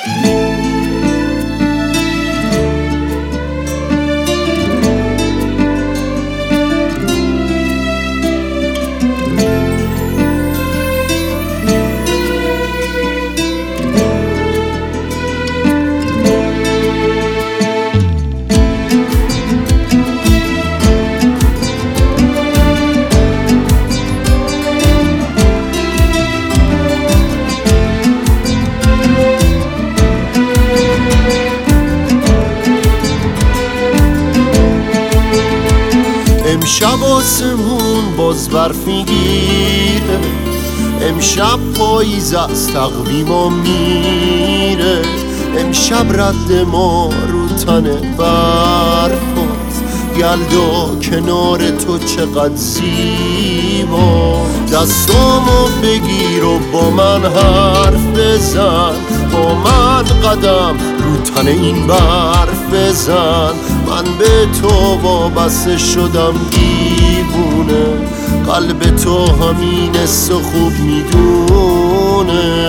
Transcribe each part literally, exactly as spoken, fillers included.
امشب آسمون باز برف میگیره، امشب پاییز از تقویما میره، امشب رد ما رو تن برفاست، یلدا کنار تو چقدر زیبا. دستامو بگیر و با من حرف بزن، با من قدم رو تن این برف بزن. من به تو وابسته شدم دیوونه، قلب تو همین حس خوب میدونه.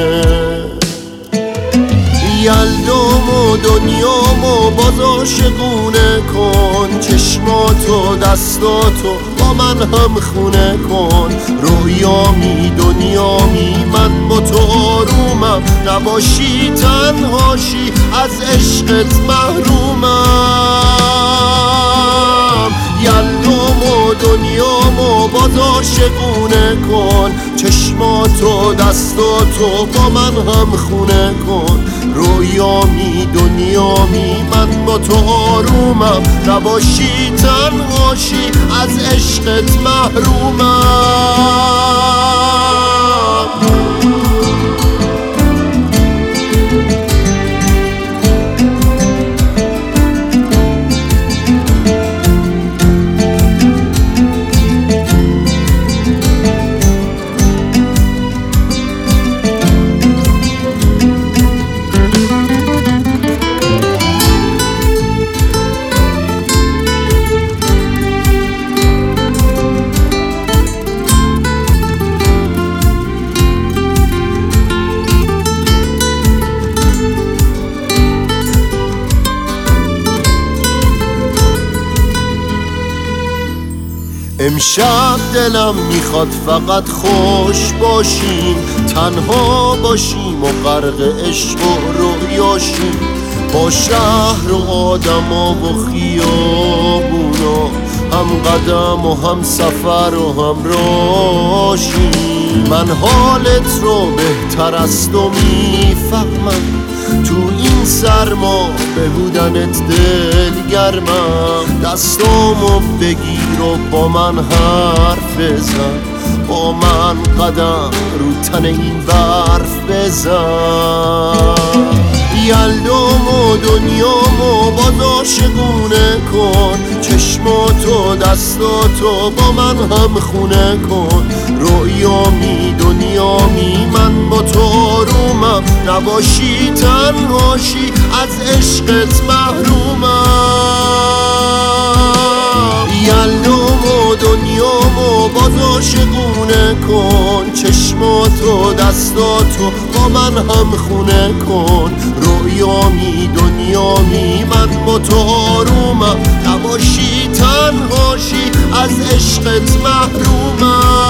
یلدام و دنیامو باز عاشقونه کن، چشماتو دستاتو با من هم خونه کن. رویامی دنیامی من با تو آرومم، نباشی تنهاشی از عشقت محرومم. یلدام و دنیامو باز عاشقونه کن، چشماتو دستاتو با من هم خونه کن. رویامی دنیامی من با تو آرومم، نباشی تنهاشی از عشقت محرومم. امشب دلم میخواد فقط خوش باشیم، تنها باشیم و غرق عشق و رویاشیم، با شهر و آدما و خیابونا هم قدم و هم سفر و هم راشیم. من حالت رو بهتر از تو میفهمم، تو این سرما به بودنت دلگرمم. دستامو بگیر و با من حرف بزن، با من قدم رو تن این برف بزن. یلدام و دنیامو باز عاشقونه کن، چشماتو دستاتو با من هم خونه کن. رویامی دنیامی من با تو آرومم، نباشی تنهاشی از عشقت محرومم. یلدام و دنیامو باز عاشقونه کن، چشماتو دستاتو با من هم خونه کن. رویامی دنیامی من با تو آرومم، نباشی تنهاشی از عشقت محرومم.